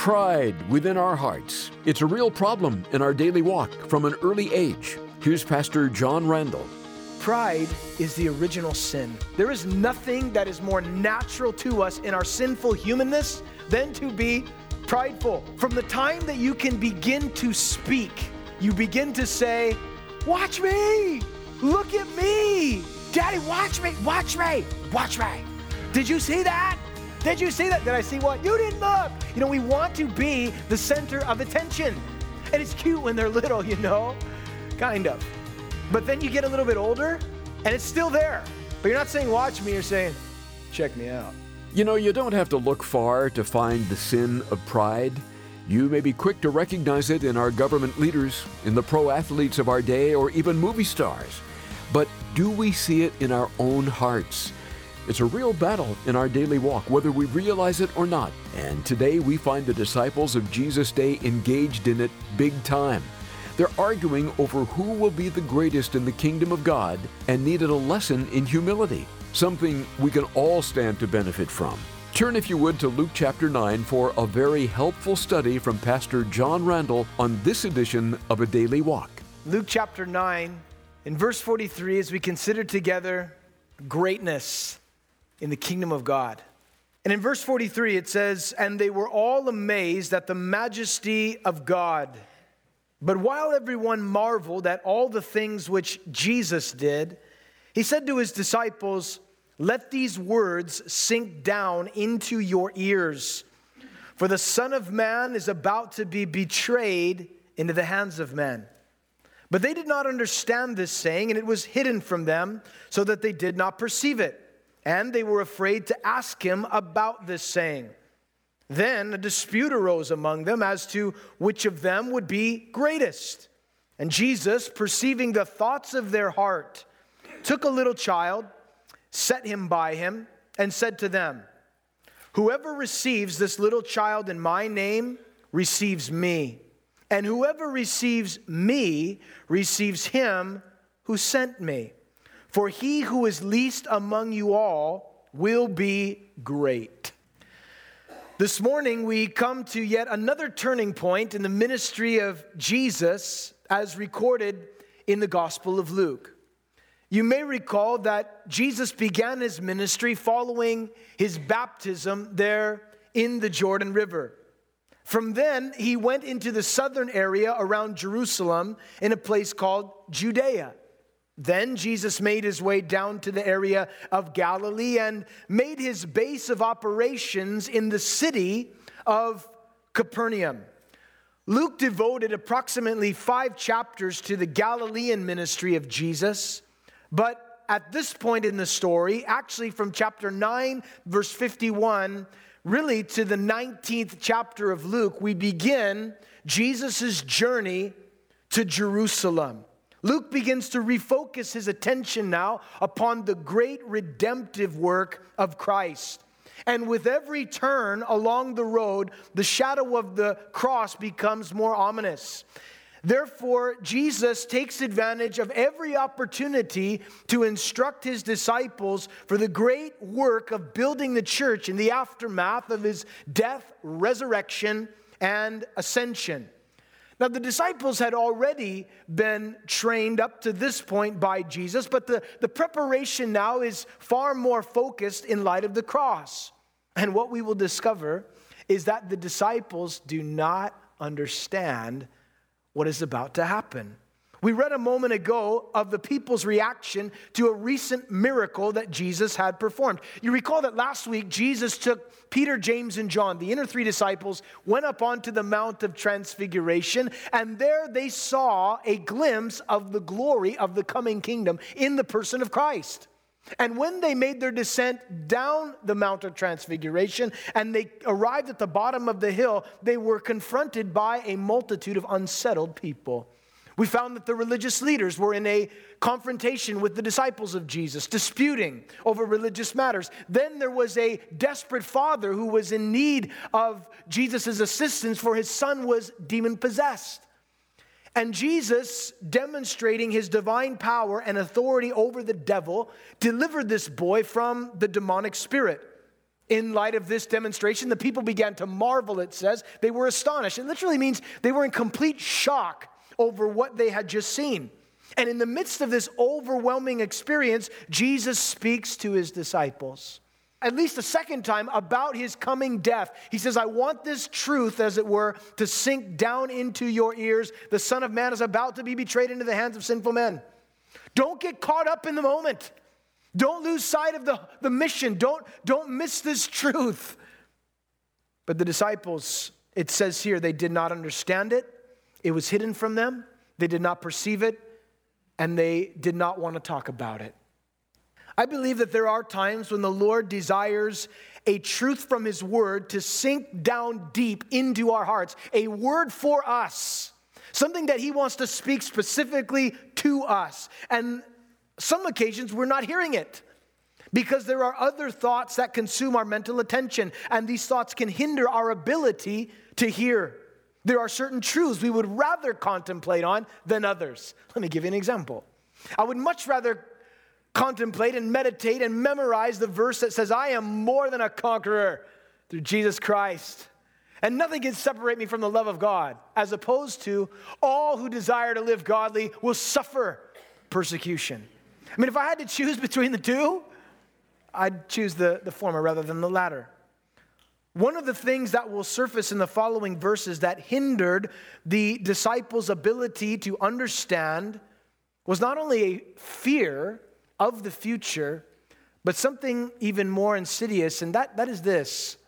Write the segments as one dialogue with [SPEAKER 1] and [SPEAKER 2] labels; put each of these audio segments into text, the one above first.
[SPEAKER 1] Pride within our hearts. It's a real problem in our daily walk from an early age. Here's Pastor John Randall.
[SPEAKER 2] Pride is the original sin. There is nothing that is more natural to us in our sinful humanness than to be prideful. From the time that you can begin to speak, you begin to say, "Watch me! Look at me! Daddy, watch me! Watch me! Watch me! Did you see that? Did you see that? Did I see what? You didn't look!" You know, we want to be the center of attention. And it's cute when they're little, you know? Kind of. But then you get a little bit older, and it's still there. But you're not saying, "Watch me," you're saying, "Check me out."
[SPEAKER 1] You know, you don't have to look far to find the sin of pride. You may be quick to recognize it in our government leaders, in the pro athletes of our day, or even movie stars. But do we see it in our own hearts? It's a real battle in our daily walk, whether we realize it or not. And today we find the disciples of Jesus' day engaged in it big time. They're arguing over who will be the greatest in the kingdom of God and needed a lesson in humility, something we can all stand to benefit from. Turn, if you would, to Luke chapter 9 for a very helpful study from Pastor John Randall on this edition of A Daily Walk.
[SPEAKER 2] Luke chapter 9, in verse 43, as we consider together greatness in the kingdom of God. And in verse 43, it says, "And they were all amazed at the majesty of God. But while everyone marveled at all the things which Jesus did, he said to his disciples, 'Let these words sink down into your ears. For the Son of Man is about to be betrayed into the hands of men.' But they did not understand this saying, and it was hidden from them, so that they did not perceive it. And they were afraid to ask him about this saying. Then a dispute arose among them as to which of them would be greatest. And Jesus, perceiving the thoughts of their heart, took a little child, set him by him, and said to them, 'Whoever receives this little child in my name receives me. And whoever receives me receives him who sent me. For he who is least among you all will be great.'" This morning we come to yet another turning point in the ministry of Jesus as recorded in the Gospel of Luke. You may recall that Jesus began his ministry following his baptism there in the Jordan River. From then, he went into the southern area around Jerusalem in a place called Judea. Then Jesus made his way down to the area of Galilee and made his base of operations in the city of Capernaum. Luke devoted approximately 5 chapters to the Galilean ministry of Jesus, but at this point in the story, actually from chapter 9, verse 51, really to the 19th chapter of Luke, we begin Jesus' journey to Jerusalem. Luke begins to refocus his attention now upon the great redemptive work of Christ. And with every turn along the road, the shadow of the cross becomes more ominous. Therefore, Jesus takes advantage of every opportunity to instruct his disciples for the great work of building the church in the aftermath of his death, resurrection, and ascension. Now, the disciples had already been trained up to this point by Jesus, but the preparation now is far more focused in light of the cross. And what we will discover is that the disciples do not understand what is about to happen. We read a moment ago of the people's reaction to a recent miracle that Jesus had performed. You recall that last week, Jesus took Peter, James, and John, the inner 3 disciples, went up onto the Mount of Transfiguration, and there they saw a glimpse of the glory of the coming kingdom in the person of Christ. And when they made their descent down the Mount of Transfiguration and they arrived at the bottom of the hill, they were confronted by a multitude of unsettled people. We found that the religious leaders were in a confrontation with the disciples of Jesus, disputing over religious matters. Then there was a desperate father who was in need of Jesus' assistance, for his son was demon-possessed. And Jesus, demonstrating his divine power and authority over the devil, delivered this boy from the demonic spirit. In light of this demonstration, the people began to marvel, it says. They were astonished. It literally means they were in complete shock over what they had just seen. And in the midst of this overwhelming experience, Jesus speaks to his disciples, at least a second time, about his coming death. He says, I want this truth, as it were, to sink down into your ears. The Son of Man is about to be betrayed into the hands of sinful men. Don't get caught up in the moment. Don't lose sight of the mission. Don't miss this truth. But the disciples, it says here, they did not understand it. It was hidden from them. They did not perceive it. And they did not want to talk about it. I believe that there are times when the Lord desires a truth from his word to sink down deep into our hearts. A word for us. Something that he wants to speak specifically to us. And some occasions we're not hearing it because there are other thoughts that consume our mental attention, and these thoughts can hinder our ability to hear. There are certain truths we would rather contemplate on than others. Let me give you an example. I would much rather contemplate and meditate and memorize the verse that says, I am more than a conqueror through Jesus Christ, and nothing can separate me from the love of God, as opposed to all who desire to live godly will suffer persecution. I mean, if I had to choose between the two, I'd choose the former rather than the latter. One of the things that will surface in the following verses that hindered the disciples' ability to understand was not only a fear of the future, but something even more insidious, and that is this: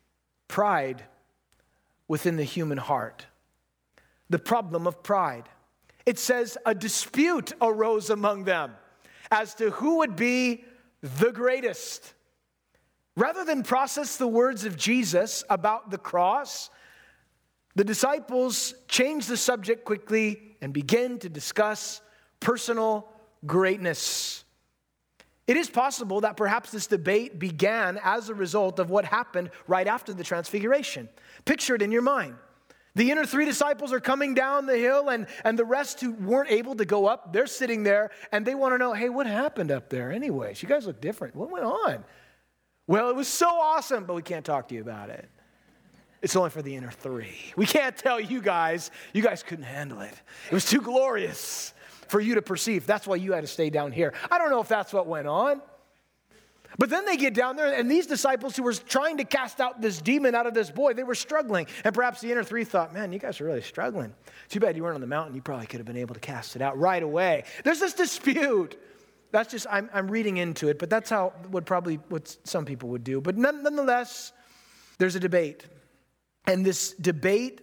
[SPEAKER 2] pride within the human heart. The problem of pride. It says a dispute arose among them as to who would be the greatest. Rather than process the words of Jesus about the cross, the disciples changed the subject quickly and began to discuss personal greatness. It is possible that perhaps this debate began as a result of what happened right after the transfiguration. Picture it in your mind. The inner three disciples are coming down the hill, and the rest who weren't able to go up, they're sitting there, and they want to know, hey, what happened up there anyways? You guys look different. What went on? Well, it was so awesome, but we can't talk to you about it. It's only for the inner three. We can't tell you guys. You guys couldn't handle it. It was too glorious for you to perceive. That's why you had to stay down here. I don't know if that's what went on. But then they get down there, and these disciples who were trying to cast out this demon out of this boy, they were struggling. And perhaps the inner three thought, man, you guys are really struggling. Too bad you weren't on the mountain. You probably could have been able to cast it out right away. There's this dispute. That's just, I'm reading into it, but that's what some people would do. But nonetheless, there's a debate. And this debate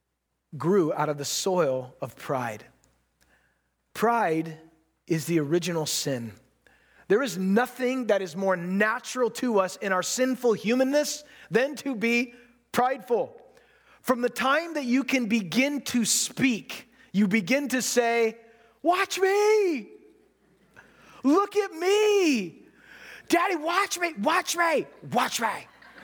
[SPEAKER 2] grew out of the soil of pride. Pride is the original sin. There is nothing that is more natural to us in our sinful humanness than to be prideful. From the time that you can begin to speak, you begin to say, watch me. Look at me. Daddy, watch me. Watch me. Watch me.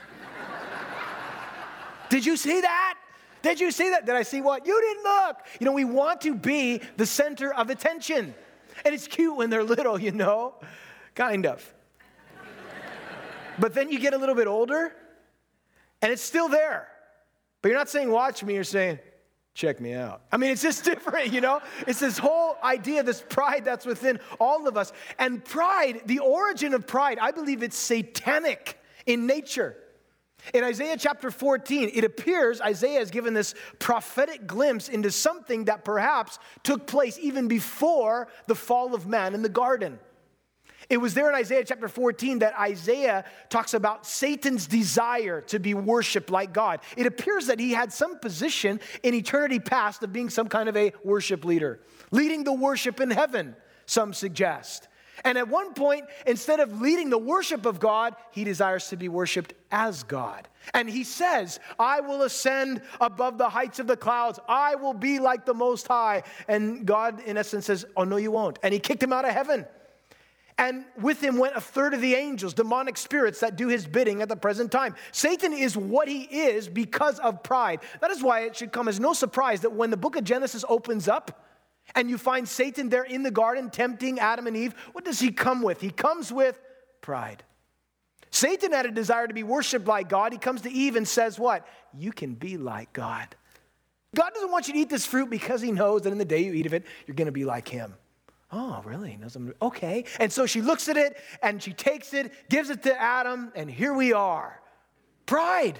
[SPEAKER 2] Did you see that? Did you see that? Did I see what? You didn't look. You know, we want to be the center of attention. And it's cute when they're little, you know. Kind of. But then you get a little bit older, and it's still there. But you're not saying, watch me, you're saying, check me out. I mean, it's just different, you know? It's this whole idea, this pride that's within all of us. And pride, the origin of pride, I believe it's satanic in nature. In Isaiah chapter 14, it appears Isaiah has given this prophetic glimpse into something that perhaps took place even before the fall of man in the garden. It was there in Isaiah chapter 14 that Isaiah talks about Satan's desire to be worshiped like God. It appears that he had some position in eternity past of being some kind of a worship leader, leading the worship in heaven, some suggest. And at one point, instead of leading the worship of God, he desires to be worshiped as God. And he says, I will ascend above the heights of the clouds. I will be like the Most High. And God, in essence, says, oh, no, you won't. And he kicked him out of heaven. And with him went a third of the angels, demonic spirits that do his bidding at the present time. Satan is what he is because of pride. That is why it should come as no surprise that when the book of Genesis opens up and you find Satan there in the garden tempting Adam and Eve, what does he come with? He comes with pride. Satan had a desire to be worshiped like God. He comes to Eve and says what? You can be like God. God doesn't want you to eat this fruit because he knows that in the day you eat of it, you're going to be like him. Oh, really? Okay. And so she looks at it and she takes it, gives it to Adam, and here we are. Pride.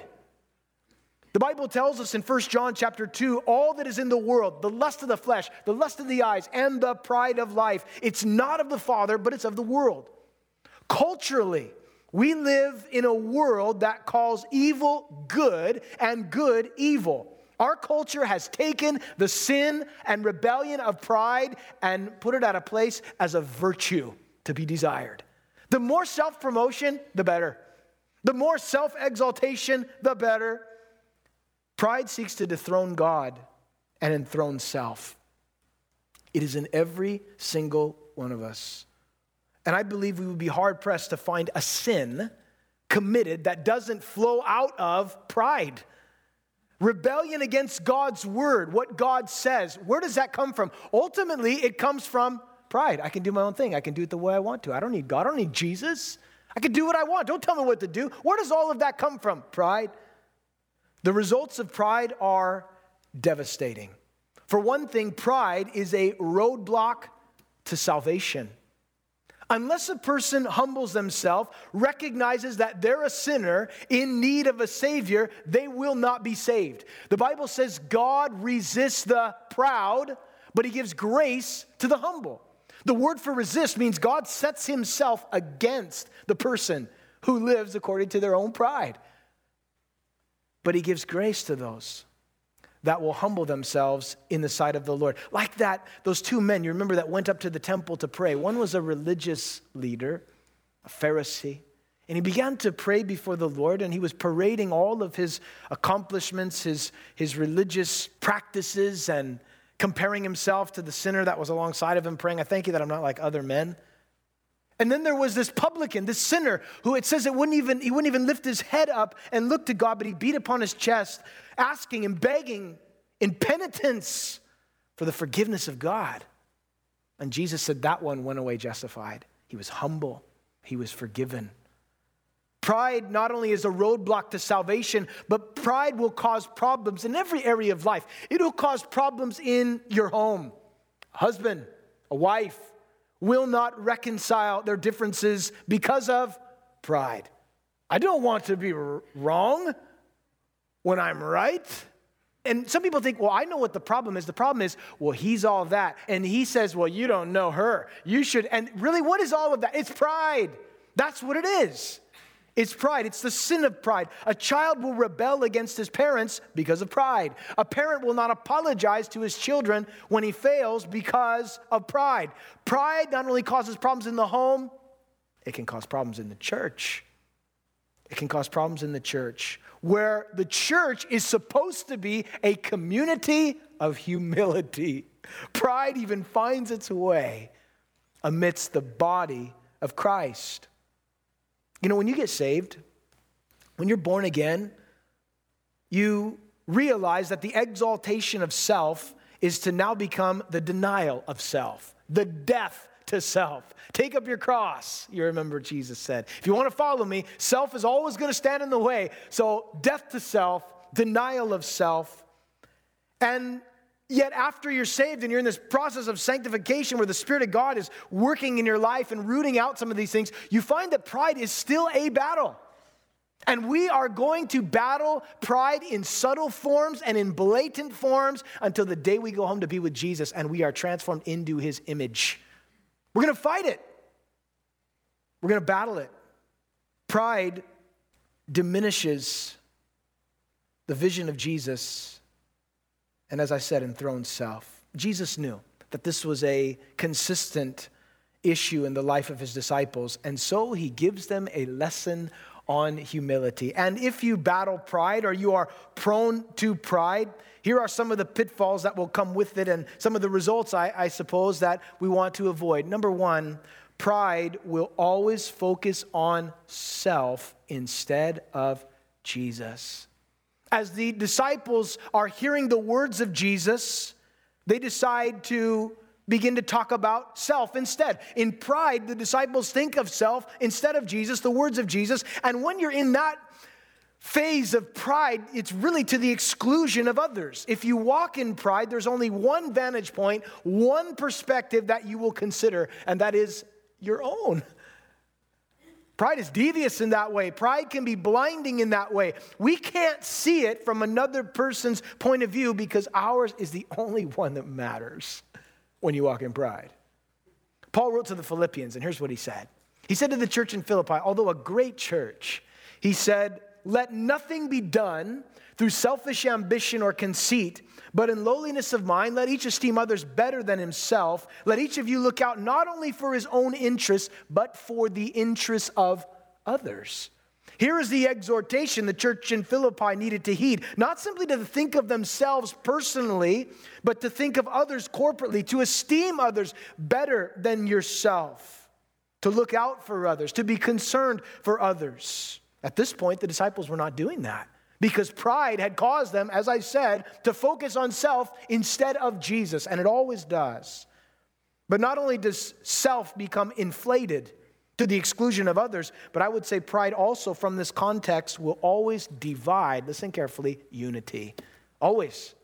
[SPEAKER 2] The Bible tells us in 1 John chapter 2, all that is in the world, the lust of the flesh, the lust of the eyes, and the pride of life, it's not of the Father, but it's of the world. Culturally, we live in a world that calls evil good and good evil. Our culture has taken the sin and rebellion of pride and put it at a place as a virtue to be desired. The more self-promotion, the better. The more self-exaltation, the better. Pride seeks to dethrone God and enthrone self. It is in every single one of us. And I believe we would be hard-pressed to find a sin committed that doesn't flow out of pride. Rebellion against God's word, what God says, where does that come from? Ultimately, it comes from pride. I can do my own thing. I can do it the way I want to. I don't need God. I don't need Jesus. I can do what I want. Don't tell me what to do. Where does all of that come from? Pride. The results of pride are devastating. For one thing, pride is a roadblock to salvation. Unless a person humbles themselves, recognizes that they're a sinner in need of a Savior, they will not be saved. The Bible says God resists the proud, but he gives grace to the humble. The word for resist means God sets himself against the person who lives according to their own pride. But he gives grace to those that will humble themselves in the sight of the Lord. Like that, those two men, you remember, that went up to the temple to pray. One was a religious leader, a Pharisee, and he began to pray before the Lord, and he was parading all of his accomplishments, his religious practices, and comparing himself to the sinner that was alongside of him, praying, I thank you that I'm not like other men. And then there was this publican, this sinner, who it says he wouldn't even lift his head up and look to God, but he beat upon his chest, asking and begging in penitence for the forgiveness of God. And Jesus said that one went away justified. He was humble. He was forgiven. Pride not only is a roadblock to salvation, but pride will cause problems in every area of life. It will cause problems in your home. A husband, a wife, will not reconcile their differences because of pride. I don't want to be wrong when I'm right. And some people think, well, I know what the problem is. The problem is, well, he's all that. And he says, well, you don't know her. You should. And really, what is all of that? It's pride. That's what it is. It's pride. It's the sin of pride. A child will rebel against his parents because of pride. A parent will not apologize to his children when he fails because of pride. Pride not only causes problems in the home, it can cause problems in the church. It can cause problems in the church, where the church is supposed to be a community of humility. Pride even finds its way amidst the body of Christ. You know, when you get saved, when you're born again, you realize that the exaltation of self is to now become the denial of self, the death to self. Take up your cross, you remember Jesus said. If you want to follow me, self is always going to stand in the way. So death to self, denial of self. And yet after you're saved and you're in this process of sanctification where the Spirit of God is working in your life and rooting out some of these things, you find that pride is still a battle. And we are going to battle pride in subtle forms and in blatant forms until the day we go home to be with Jesus and we are transformed into his image. We're going to fight it. We're going to battle it. Pride diminishes the vision of Jesus, and as I said, enthrones self. Jesus knew that this was a consistent issue in the life of his disciples, and so he gives them a lesson on humility. And if you battle pride or you are prone to pride, here are some of the pitfalls that will come with it and some of the results, I suppose, that we want to avoid. Number one, pride will always focus on self instead of Jesus. As the disciples are hearing the words of Jesus, they decide to begin to talk about self instead. In pride, the disciples think of self instead of Jesus, the words of Jesus. And when you're in that phase of pride, it's really to the exclusion of others. If you walk in pride, there's only one vantage point, one perspective that you will consider, and that is your own. Pride is devious in that way. Pride can be blinding in that way. We can't see it from another person's point of view because ours is the only one that matters when you walk in pride. Paul wrote to the Philippians, and here's what he said. He said to the church in Philippi, although a great church, he said, let nothing be done through selfish ambition or conceit, but in lowliness of mind, let each esteem others better than himself. Let each of you look out not only for his own interests, but for the interests of others. Here is the exhortation the church in Philippi needed to heed. Not simply to think of themselves personally, but to think of others corporately, to esteem others better than yourself, to look out for others, to be concerned for others. At this point, the disciples were not doing that because pride had caused them, as I said, to focus on self instead of Jesus, and it always does. But not only does self become inflated to the exclusion of others, but I would say pride also from this context will always divide, listen carefully, unity. Always.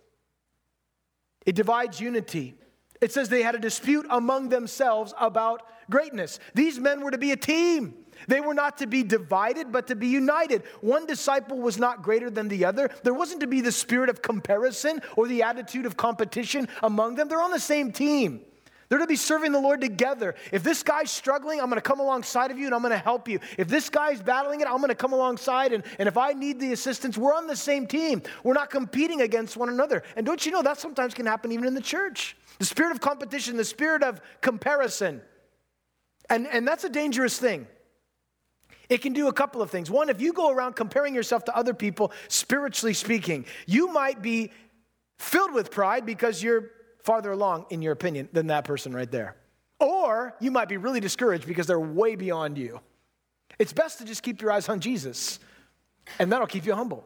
[SPEAKER 2] It divides unity. It says they had a dispute among themselves about greatness. These men were to be a team. They were not to be divided, but to be united. One disciple was not greater than the other. There wasn't to be the spirit of comparison or the attitude of competition among them. They're on the same team. They're to be serving the Lord together. If this guy's struggling, I'm going to come alongside of you and I'm going to help you. If this guy's battling it, I'm going to come alongside. And if I need the assistance, we're on the same team. We're not competing against one another. And don't you know that sometimes can happen even in the church? The spirit of competition, the spirit of comparison. And that's a dangerous thing. It can do a couple of things. One, if you go around comparing yourself to other people, spiritually speaking, you might be filled with pride because you're farther along, in your opinion, than that person right there. Or you might be really discouraged because they're way beyond you. It's best to just keep your eyes on Jesus, and that'll keep you humble.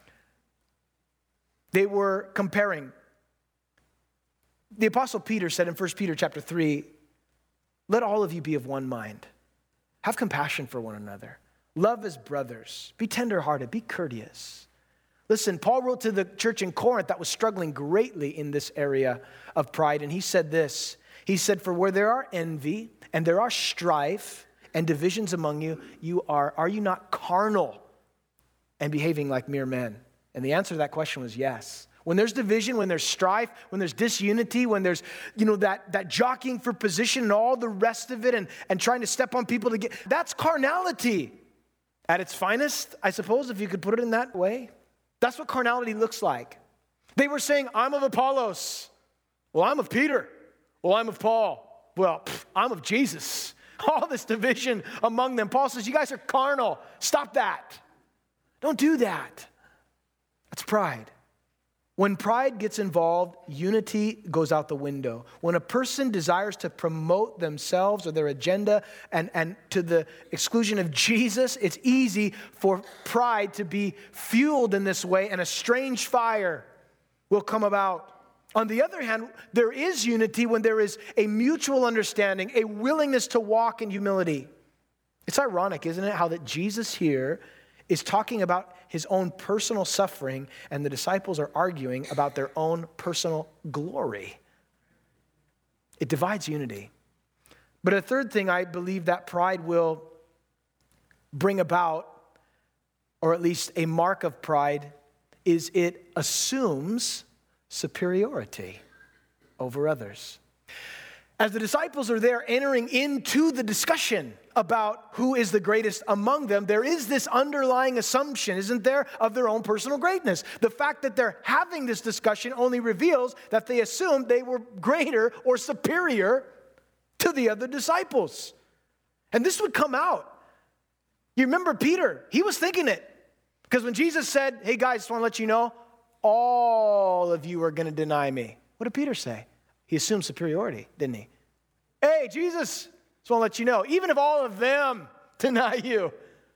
[SPEAKER 2] They were comparing. The Apostle Peter said in 1 Peter chapter 3, let all of you be of one mind. Have compassion for one another. Love as brothers. Be tenderhearted. Be courteous. Listen, Paul wrote to the church in Corinth that was struggling greatly in this area of pride, and he said this. He said, for where there are envy and there are strife and divisions among you, are you not carnal and behaving like mere men? And the answer to that question was yes. When there's division, when there's strife, when there's disunity, when there's, that jockeying for position and all the rest of it and trying to step on people to get, that's carnality at its finest, I suppose, if you could put it in that way. That's what carnality looks like. They were saying, I'm of Apollos. Well, I'm of Peter. Well, I'm of Paul. Well, I'm of Jesus. All this division among them. Paul says, you guys are carnal. Stop that. Don't do that. That's pride. When pride gets involved, unity goes out the window. When a person desires to promote themselves or their agenda and to the exclusion of Jesus, it's easy for pride to be fueled in this way, and a strange fire will come about. On the other hand, there is unity when there is a mutual understanding, a willingness to walk in humility. It's ironic, isn't it, how that Jesus here is talking about his own personal suffering, and the disciples are arguing about their own personal glory. It divides unity. But a third thing I believe that pride will bring about, or at least a mark of pride, is it assumes superiority over others. As the disciples are there entering into the discussion about who is the greatest among them, there is this underlying assumption, isn't there, of their own personal greatness. The fact that they're having this discussion only reveals that they assumed they were greater or superior to the other disciples. And this would come out. You remember Peter, he was thinking it. Because when Jesus said, hey guys, just want to let you know, all of you are going to deny me. What did Peter say? He assumed superiority, didn't he? Hey, Jesus, just want to let you know, even if all of them deny you,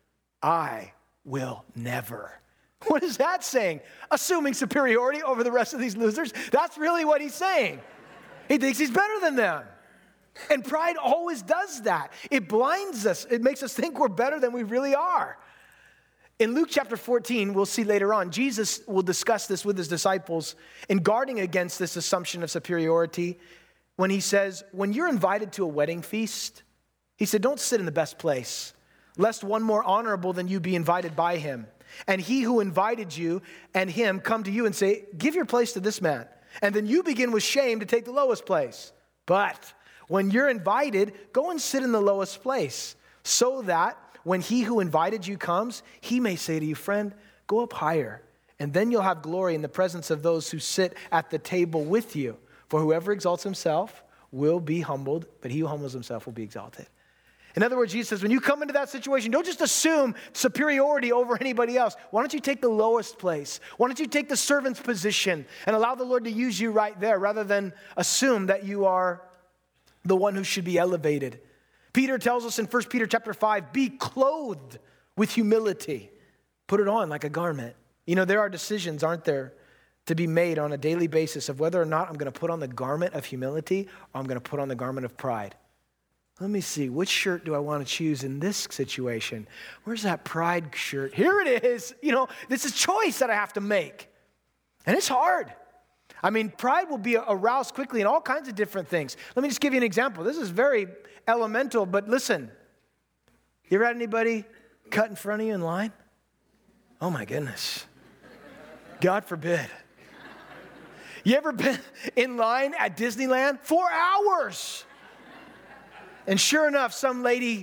[SPEAKER 2] I will never. What is that saying? Assuming superiority over the rest of these losers? That's really what he's saying. He thinks he's better than them. And pride always does that. It blinds us. It makes us think we're better than we really are. In Luke chapter 14, we'll see later on, Jesus will discuss this with his disciples in guarding against this assumption of superiority when he says, when you're invited to a wedding feast, he said, don't sit in the best place, lest one more honorable than you be invited by him. And he who invited you and him come to you and say, give your place to this man. And then you begin with shame to take the lowest place. But when you're invited, go and sit in the lowest place, so that when he who invited you comes, he may say to you, friend, go up higher. And then you'll have glory in the presence of those who sit at the table with you. For whoever exalts himself will be humbled, but he who humbles himself will be exalted. In other words, Jesus says, when you come into that situation, don't just assume superiority over anybody else. Why don't you take the lowest place? Why don't you take the servant's position and allow the Lord to use you right there rather than assume that you are the one who should be elevated. Peter tells us in 1 Peter chapter 5, be clothed with humility. Put it on like a garment. You know, there are decisions, aren't there, to be made on a daily basis of whether or not I'm going to put on the garment of humility or I'm going to put on the garment of pride. Let me see, which shirt do I want to choose in this situation? Where's that pride shirt? Here it is. You know, this is a choice that I have to make. And it's hard. I mean, pride will be aroused quickly in all kinds of different things. Let me just give you an example. This is very elemental, but listen. You ever had anybody cut in front of you in line? Oh my goodness. God forbid. You ever been in line at Disneyland? 4 hours. And sure enough, some lady,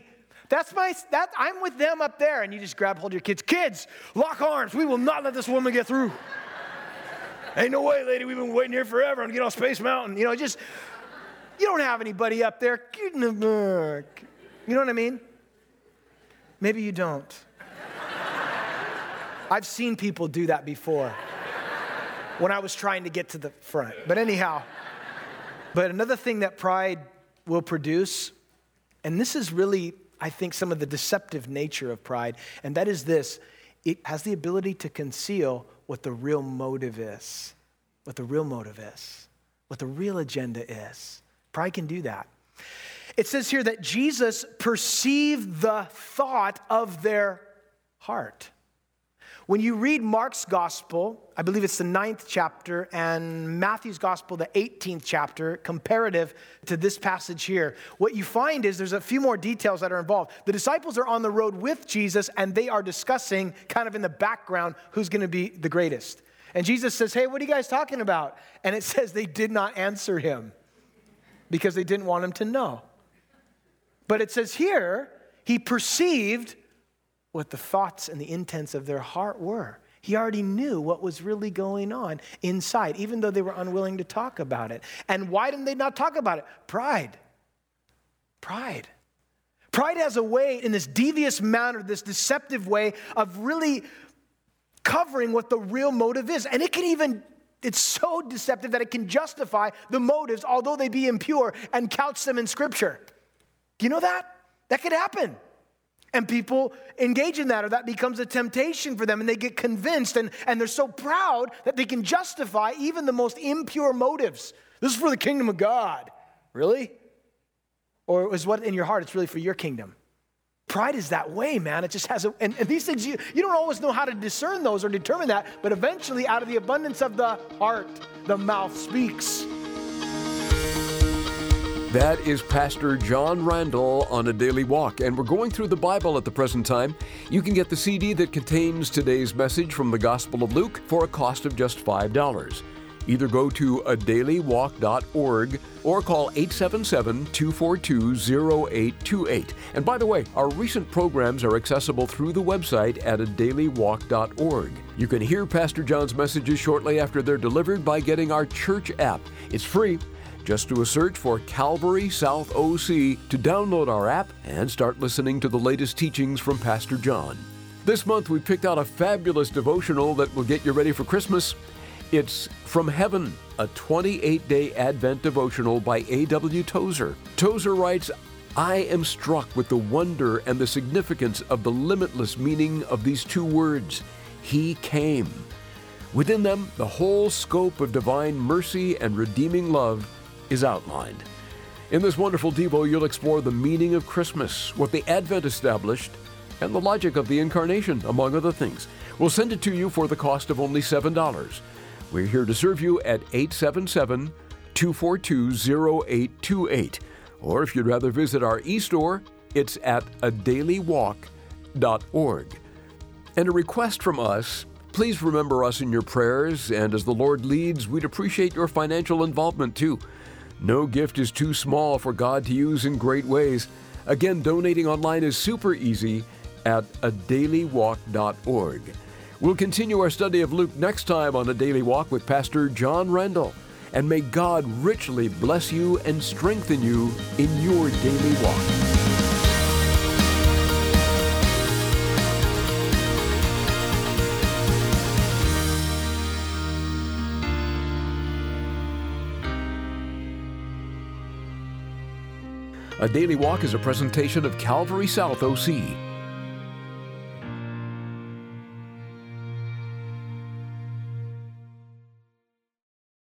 [SPEAKER 2] I'm with them up there, and you just grab hold of your kids. Kids, lock arms. We will not let this woman get through. Ain't no way, lady. We've been waiting here forever and get on Space Mountain. You know, you don't have anybody up there. Get in the back. You know what I mean? Maybe you don't. I've seen people do that before when I was trying to get to the front. But anyhow, another thing that pride will produce, and this is really, I think, some of the deceptive nature of pride, and that is this. It has the ability to conceal what the real motive is, what the real agenda is. Pride can do that. It says here that Jesus perceived the thought of their heart. When you read Mark's gospel, I believe it's the 9th chapter, and Matthew's gospel, the 18th chapter, comparative to this passage here, what you find is there's a few more details that are involved. The disciples are on the road with Jesus, and they are discussing kind of in the background who's going to be the greatest. And Jesus says, hey, what are you guys talking about? And it says they did not answer him because they didn't want him to know. But it says here, he perceived what the thoughts and the intents of their heart were. He already knew what was really going on inside, even though they were unwilling to talk about it. And why didn't they not talk about it? Pride. Pride has a way, in this devious manner, this deceptive way of really covering what the real motive is. And it's so deceptive that it can justify the motives, although they be impure, and couch them in Scripture. Do you know that? That could happen. And people engage in that, or that becomes a temptation for them, and they get convinced, and they're so proud that they can justify even the most impure motives. This is for the kingdom of God. Really? Or is what in your heart, it's really for your kingdom? Pride is that way, man. It just has and these things, you don't always know how to discern those or determine that, but eventually out of the abundance of the heart, the mouth speaks.
[SPEAKER 1] That is Pastor John Randall on A Daily Walk, and we're going through the Bible at the present time. You can get the CD that contains today's message from the Gospel of Luke for a cost of just $5. Either go to adailywalk.org or call 877-242-0828. And by the way, our recent programs are accessible through the website at adailywalk.org. You can hear Pastor John's messages shortly after they're delivered by getting our church app. It's free. Just do a search for Calvary South OC to download our app and start listening to the latest teachings from Pastor John. This month we picked out a fabulous devotional that will get you ready for Christmas. It's From Heaven, a 28-day Advent devotional by A.W. Tozer. Tozer writes, I am struck with the wonder and the significance of the limitless meaning of these two words, He came. Within them, the whole scope of divine mercy and redeeming love is outlined. In this wonderful Devo, you'll explore the meaning of Christmas, what the Advent established, and the logic of the Incarnation, among other things. We'll send it to you for the cost of only $7. We're here to serve you at 877-242-0828. Or if you'd rather visit our e-store, it's at adailywalk.org. And a request from us, please remember us in your prayers, and as the Lord leads, we'd appreciate your financial involvement too. No gift is too small for God to use in great ways. Again, donating online is super easy at adailywalk.org. We'll continue our study of Luke next time on A Daily Walk with Pastor John Randall. And may God richly bless you and strengthen you in your daily walk. A Daily Walk is a presentation of Calvary South OC.